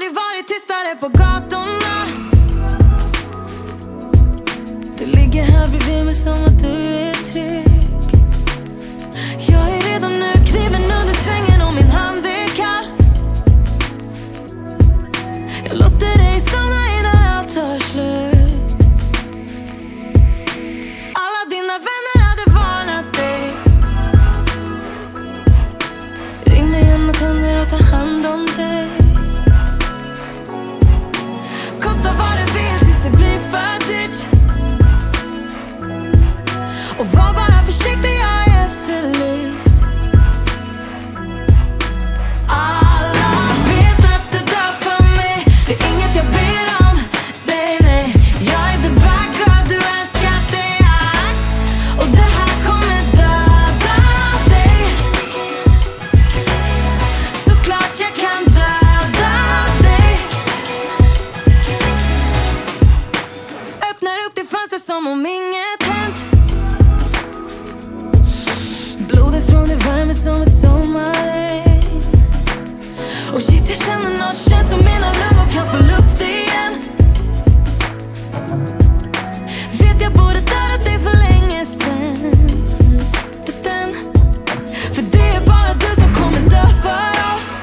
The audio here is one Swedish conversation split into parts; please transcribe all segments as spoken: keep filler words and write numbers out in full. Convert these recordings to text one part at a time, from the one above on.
aldrig varit tystare på gatorna. Du ligger här bredvid mig som att du är trygg. Jag är redan nu, kniven under sängen och min hand är kall. Jag låter dig somna innan allt tar slut. Alla dina vänner hade varnat dig. Ring mig hem och tänder och ta hand om dig. Kosta vad det vill tills det blir för dyrt. Och var bara försiktig, jag är efterlyst. Alla vet att du dör för mig. Det är inget jag ber om. Nej, nej, jag är the bad girl, du är en skatteakt. Och det här kommer döda dig. Såklart jag kan döda dig. Öppnar upp det fönster som om inget hänt. Blodet från det värmer som ett sommarregn. Och shit, jag känner något, känns som mina lungor kan få luft igen. Vet jag borde dödat dig för länge sen. Den. För det är bara du som kommer dö för oss.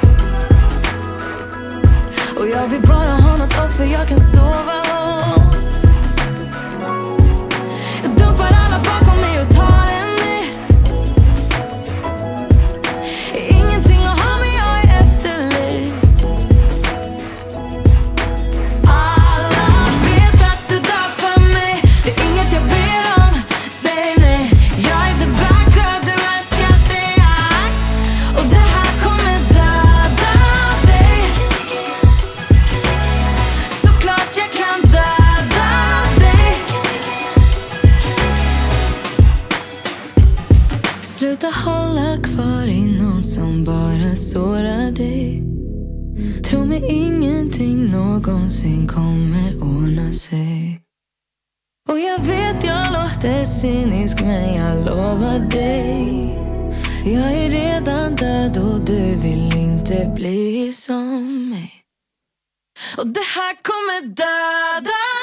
Och jag vill bara ha något offer jag kan sova hos. Jag dumpar alla bakom mig och tar en ny. Ingenting att ha men jag är efterlyst. Alla vet att du dör för mig. Det är inget jag ber om. Nej, nej, jag är the bad girl, du är en skatteakt. Och det här kommer döda dig. Såklart jag kan döda dig. Sluta hålla kvar i någon som bara sårar dig. Tro mig, ingenting någonsin kommer ordna sig. Och jag vet jag låter cynisk, men jag lovar dig, jag är redan död och du vill inte bli som mig. Och det här kommer döda